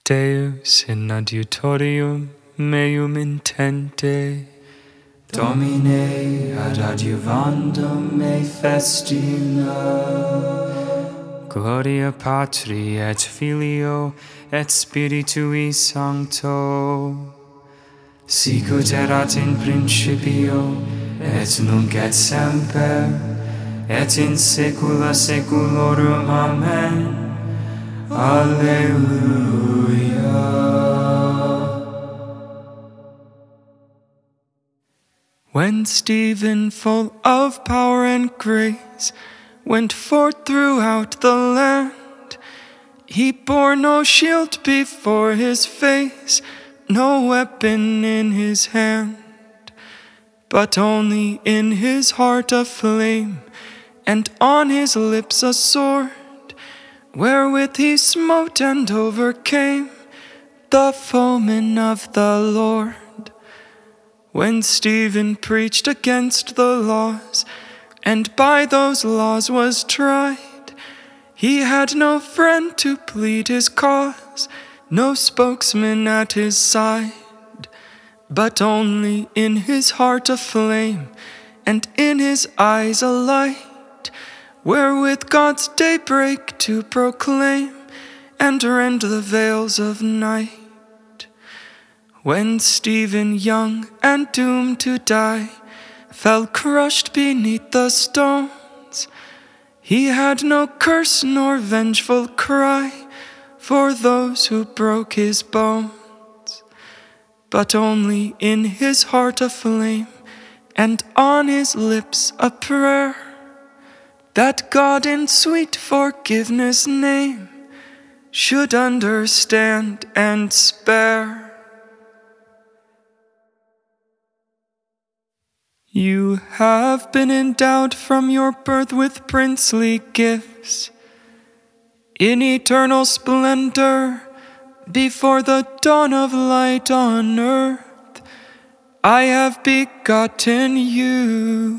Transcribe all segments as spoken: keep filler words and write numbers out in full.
Deus in adiutorium meum intente, Domine ad adiuvandum me festina. Gloria Patri et Filio et Spiritui Sancto, Sicut erat in principio, et nunc et semper, et in saecula saeculorum. Amen. Alleluia. When Stephen, full of power and grace, went forth throughout the land, he bore no shield before his face, no weapon in his hand, but only in his heart a flame, and on his lips a sword, wherewith he smote and overcame the foemen of the Lord. When Stephen preached against the laws, and by those laws was tried, he had no friend to plead his cause, no spokesman at his side, but only in his heart a flame, and in his eyes a light, wherewith God's daybreak to proclaim, and rend the veils of night. When Stephen, young and doomed to die, fell crushed beneath the stones, he had no curse nor vengeful cry for those who broke his bones, but only in his heart a flame, and on his lips a prayer, that God in sweet forgiveness' name should understand and spare. You have been endowed from your birth with princely gifts, in eternal splendor, before the dawn of light on earth, I have begotten you.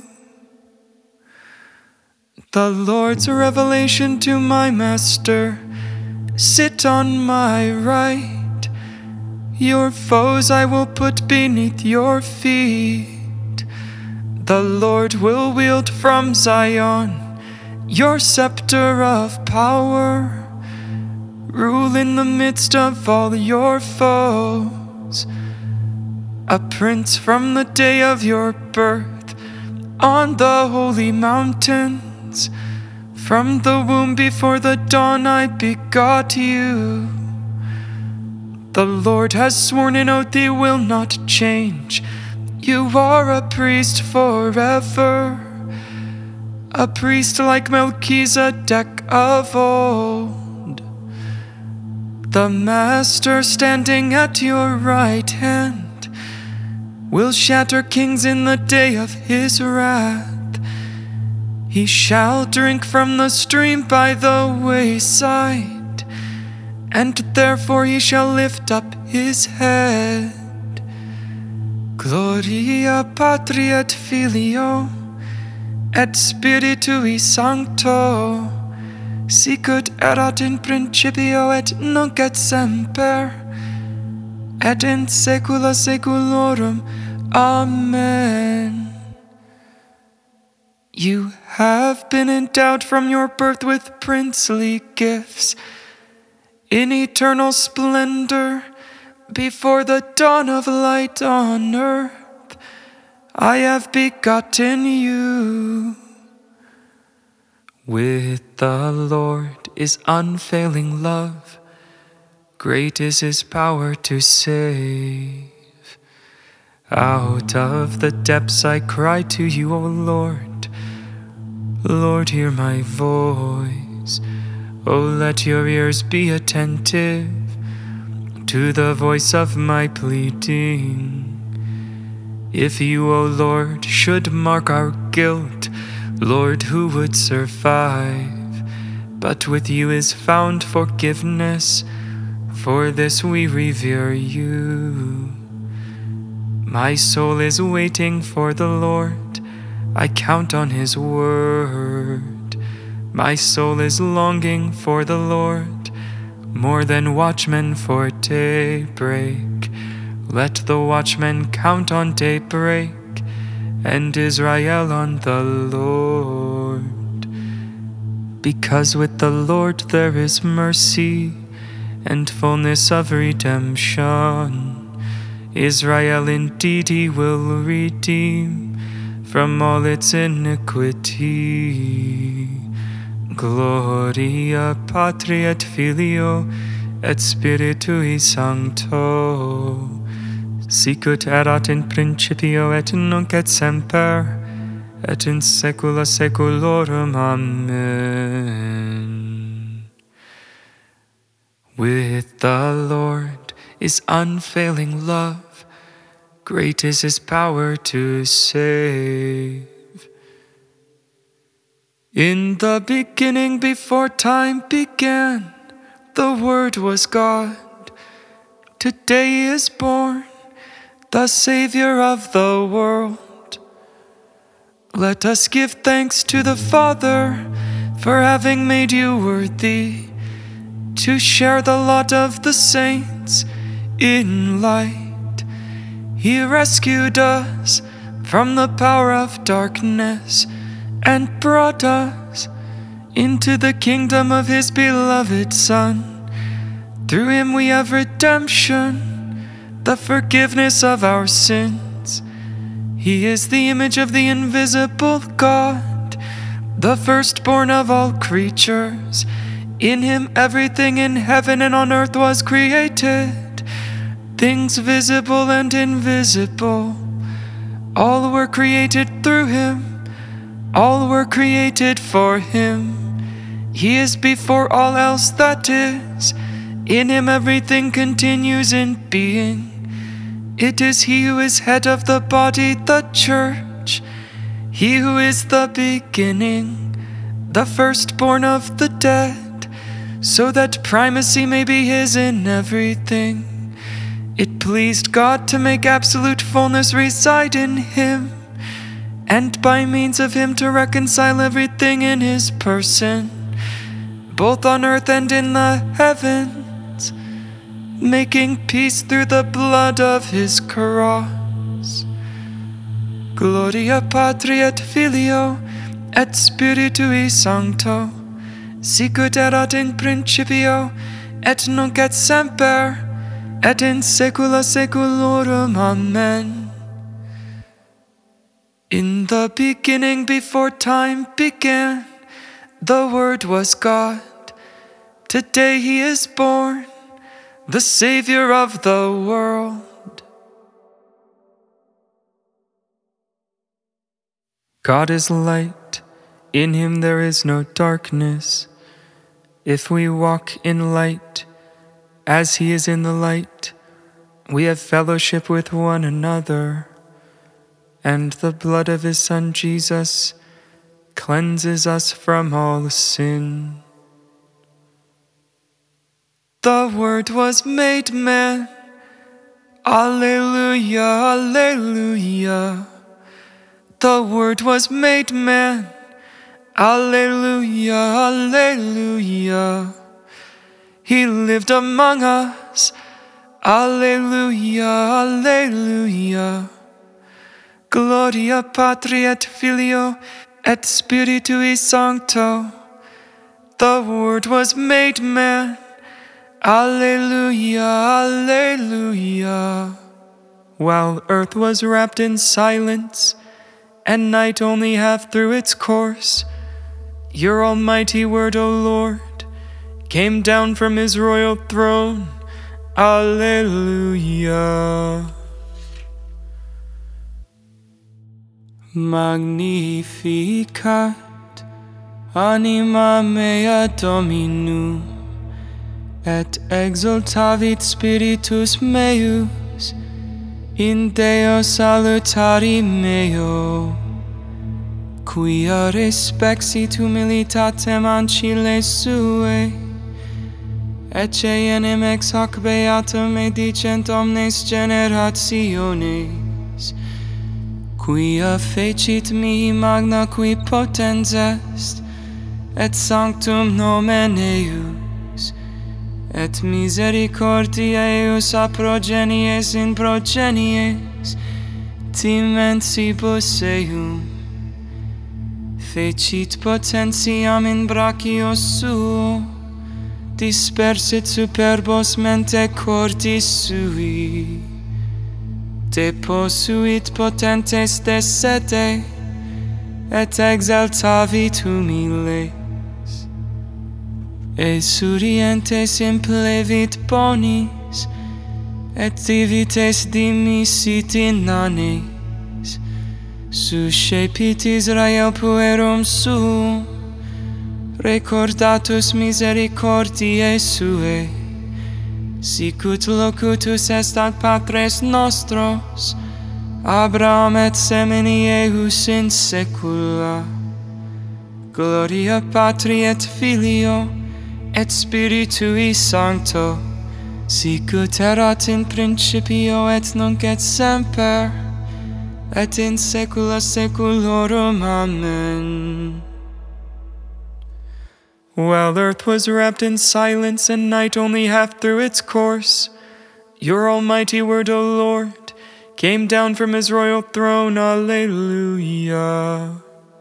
The Lord's revelation to my master, sit on my right, your foes I will put beneath your feet. The Lord will wield from Zion your scepter of power, rule in the midst of all your foes. A prince from the day of your birth on the holy mountains, from the womb before the dawn I begot you. The Lord has sworn an oath he will not change. You are a priest forever, a priest like Melchizedek of old. The Master standing at your right hand will shatter kings in the day of his wrath. He shall drink from the stream by the wayside, and therefore he shall lift up his head. Gloria Patri et Filio et Spiritui Sancto, sicut erat in principio et nunc et semper, et in saecula saeculorum. Amen. You have been endowed from your birth with princely gifts, in eternal splendor, before the dawn of light on earth, I have begotten you. With the Lord is unfailing love, great is his power to save. Out of the depths I cry to you, O Lord. Lord, hear my voice. O let your ears be attentive to the voice of my pleading. If you, O Lord, should mark our guilt, Lord, who would survive? But with you is found forgiveness, for this we revere you. My soul is waiting for the Lord, I count on his word. My soul is longing for the Lord, more than watchmen for daybreak. Let the watchmen count on daybreak, and Israel on the Lord. Because with the Lord there is mercy, and fullness of redemption. Israel indeed he will redeem from all its iniquity. Gloria Patri et Filio et Spiritui Sancto, sicut erat in principio et nunc et semper, et in saecula saeculorum. Amen. With the Lord is unfailing love, great is his power to save. In the beginning, before time began, the Word was God. Today he is born, the Savior of the world. Let us give thanks to the Father for having made you worthy to share the lot of the saints in light. He rescued us from the power of darkness and brought us into the kingdom of his beloved Son. Through him we have redemption, the forgiveness of our sins. He is the image of the invisible God, the firstborn of all creatures. In him everything in heaven and on earth was created, things visible and invisible. All were created through him. All were created for him. He is before all else that is. In him everything continues in being. It is he who is head of the body, the church. He who is the beginning, the firstborn of the dead, so that primacy may be his in everything. It pleased God to make absolute fullness reside in him, and by means of him to reconcile everything in his person, both on earth and in the heavens, making peace through the blood of his cross. Gloria Patri et Filio et Spiritui Sancto, sicut erat in principio et nunc et semper et in saecula saeculorum. Amen. In the beginning, before time began, the Word was God. Today he is born, the Savior of the world. God is light, in him there is no darkness. If we walk in light, as he is in the light, we have fellowship with one another. And the blood of his Son Jesus cleanses us from all sin. The Word was made man. Alleluia, alleluia. The Word was made man. Alleluia, alleluia. He lived among us. Alleluia, alleluia. Gloria Patri et Filio et Spiritui Sancto. The Word was made man. Alleluia, alleluia. While earth was wrapped in silence, and night only half through its course, your almighty word, O Lord, came down from his royal throne. Alleluia. Magnificat anima mea Dominum, et exultavit spiritus meus in Deo salutari meo, quia respexit humilitatem ancile sue, ecce enim ex hoc beatum edicent omnes generationes, quia fecit mihi magna qui potens est, et sanctum nomen eius, et misericordiae eius a progenies in progenies dimensibus eum, fecit potentiam in brachio suo, dispersit superbos mente cordis sui, deposuit potentes de sede, et exaltavit humiles, esurientes implevit bonis, et divites dimisit inanes, suscepit Israel puerum suum, recordatus misericordiae suae, sicut locutus est ad patres nostros, Abraham et semini eius in saecula. Gloria Patri et Filio, et Spiritui Sancto, sicut erat in principio et nunc et semper, et in saecula saeculorum. Amen. While earth was wrapped in silence and night only half through its course, your almighty word, O Lord, came down from his royal throne. Alleluia.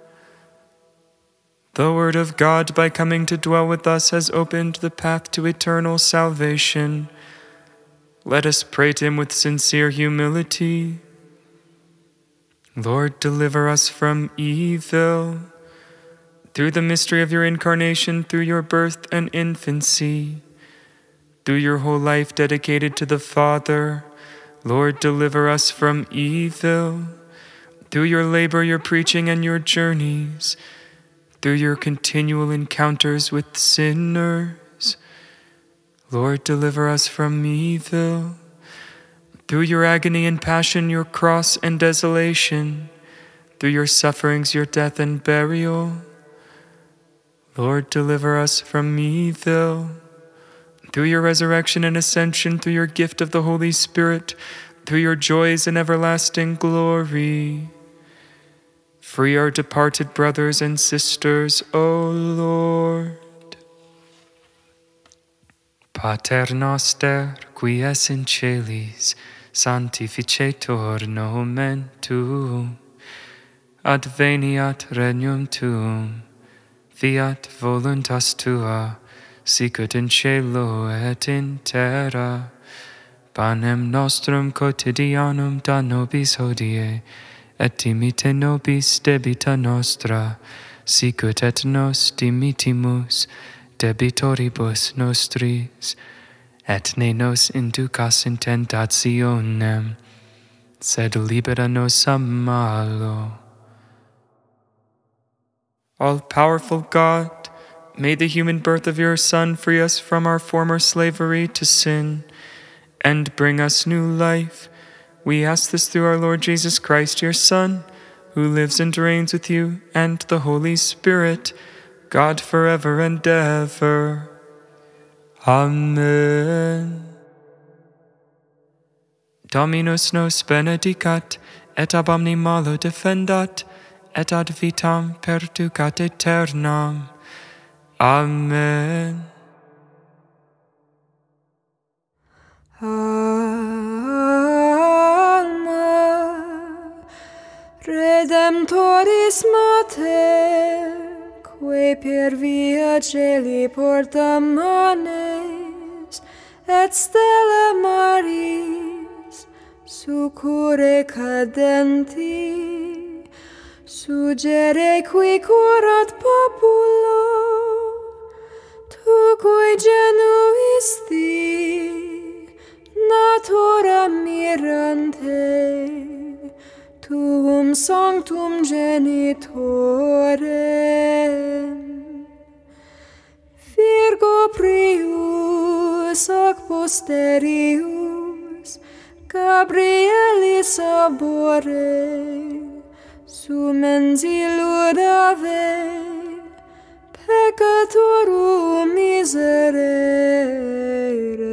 The word of God, by coming to dwell with us, has opened the path to eternal salvation. Let us pray to him with sincere humility. Lord, deliver us from evil. Through the mystery of your incarnation, through your birth and infancy, through your whole life dedicated to the Father, Lord, deliver us from evil. Through your labor, your preaching, and your journeys, through your continual encounters with sinners, Lord, deliver us from evil. Through your agony and passion, your cross and desolation, through your sufferings, your death and burial, Lord, deliver us from evil. Through your resurrection and ascension, through your gift of the Holy Spirit, through your joys and everlasting glory, free our departed brothers and sisters, O Lord. Pater noster, qui es in celis, sanctificetur nomen tuum, adveniat regnum tuum, fiat voluntas tua, sicut in cielo et in terra. Panem nostrum quotidianum da nobis hodie, et dimite nobis debita nostra, sicut et nos dimitimus debitoribus nostris, et ne nos inducas in tentationem, sed libera nos a malo. All-powerful God, may the human birth of your Son free us from our former slavery to sin and bring us new life. We ask this through our Lord Jesus Christ, your Son, who lives and reigns with you and the Holy Spirit, God forever and ever. Amen. Dominus nos benedicat, et ab omni malo defendat, et ad vitam perducat aeternam. Amen. Alma Redemptoris Mater, que per via celi porta manes, et stella Maris, succurre cadenti, sugere qui curat populo, tu cui genuisti, natura mirante, tuum sanctum genitorem. Virgo prius ac posterius, Gabrielis abore, sumensi ludave, peccatorum miserere.